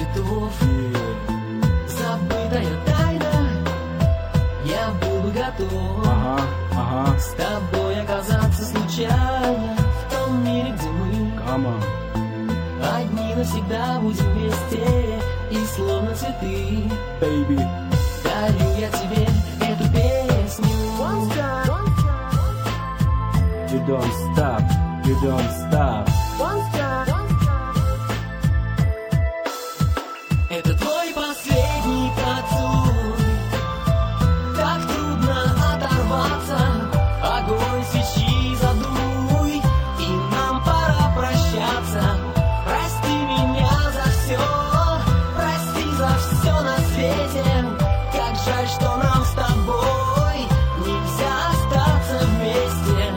цветов. Забытая тайна, я буду готов с тобой оказаться случайно в том мире, где мы одни навсегда будем вместе и словно цветы. Baby, дарю я тебе эту песню. You don't stop, you don't stop. Это твой последний поцелуй. Так трудно оторваться. Огонь свечи задуй, и нам пора прощаться. Прости меня за все, прости за все на свете. Как жаль, что нам с тобой нельзя остаться вместе.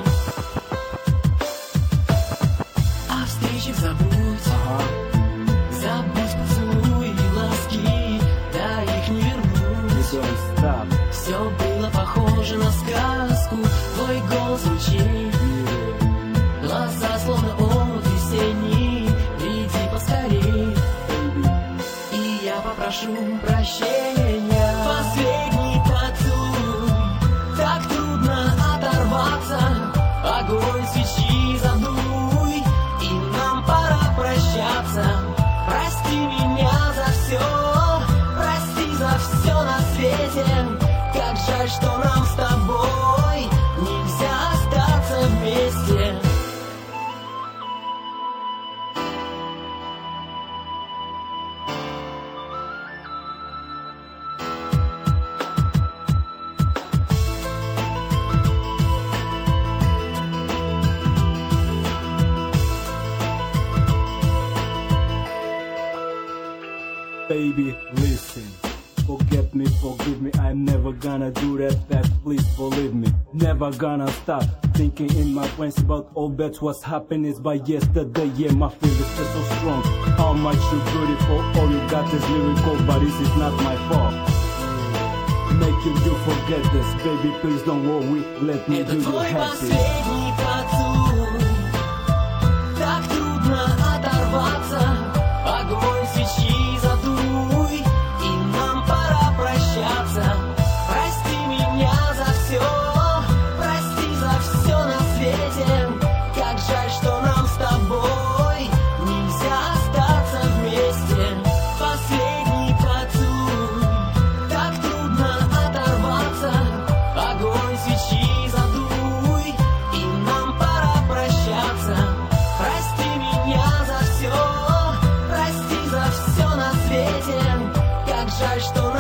О встречах забудь, забудь поцелуи и ласки, да их не вернуть. You don't stop. Все было похоже на сказку, твой голос звучит, глаза словно омут весенний, приди поскорей, и я попрошу прощения. Последний поцелуй, так трудно оторваться. Огонь свечи задуй, и нам пора прощаться. Прости меня за все, прости за все на свете. Как жаль, что нам с тобой нельзя остаться вместе. Baby, listen. Forget me, forgive me, I'm never gonna do that, please believe me. Never gonna stop thinking in my brains about all that's what's happened is by yesterday. Yeah, my feelings are so strong. How much you're beautiful, all you got is lyrical, but this is not my fault. Making you forget this, baby, please don't worry, let me Это do you твой happy. последний поцелуй. Так трудно оторваться. Огонь свечи задуй, и нам пора прощаться. Прости меня за все, прости за все на свете. Как жаль, что нам с тобой нельзя остаться вместе. Последний поцелуй, так трудно оторваться. Огонь свечи задуй, и нам пора прощаться. Прости меня за все, прости за все на свете. Как жаль, что